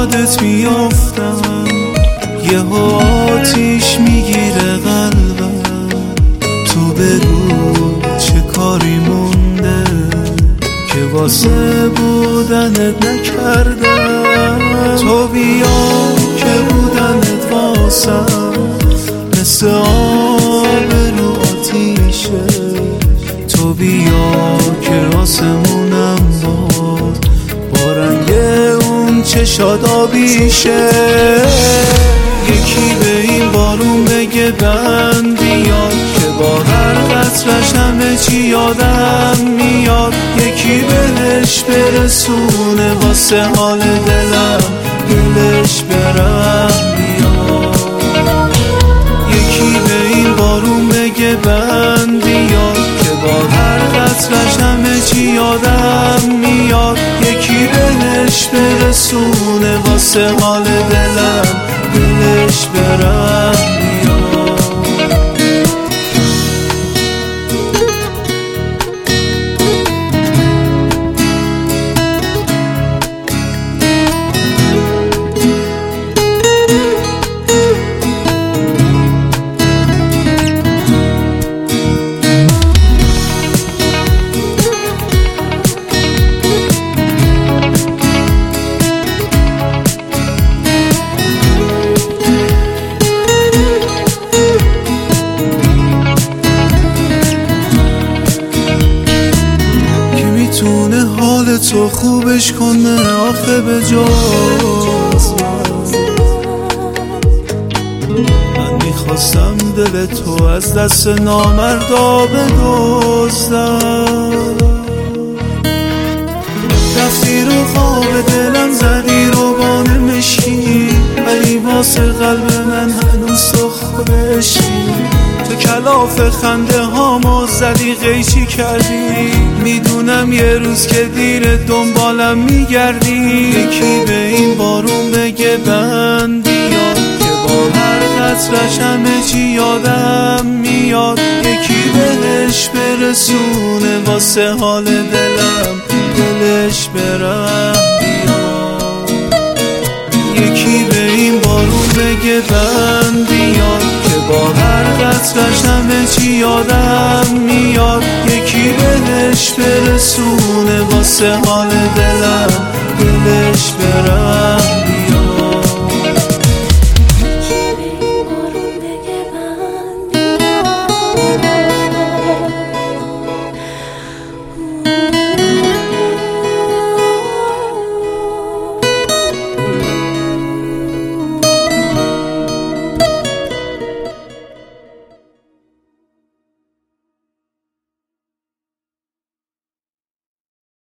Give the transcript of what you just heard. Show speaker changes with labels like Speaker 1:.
Speaker 1: یادت میافتم، یه آتیش میگیره قلبم. تو بگو چه کاری مونده که واسه بودنت نکردم. تو بیا که بودنت واسم مثل آب رو آتیشه. تو بیا که آسمونم با رنگ اون چشاد آبیشه. یکی به این بارون بگه بند بیاد که با هر قطرش همه چی یادم میاد. یکی بهش برسونه واسه حال دلم دلش برم بیاد. یکی به این بارون بگه بند بیاد که با هر قطرش همه چی یادم میاد. یکی بهش برسونه واسه حال دلم دلش برم بیاد. میتونه حال تو خوبش کنه آخه به جز من میخواستم دل تو از دست نامردا بدزدم. رفتی رو خواب دلم زدی رو بان مشکی، ولی واسه قلب من هنوز تو خودشی. تو کلاف خنده هامو زدی قیچی کردی، میدونم یه روز که دیر دنبالم میگردی. یکی به این بارون بگه بند بیاد که با هر قطرش همه چی یادم میاد. یکی بهش برسونه واسه حال دلم دلش برم بیاد. یکی به این بارون بگه بند بیاد که با هر قطرش همه چی یادم میاد. یکی بهش برسونه واسه حال دلم دلش برم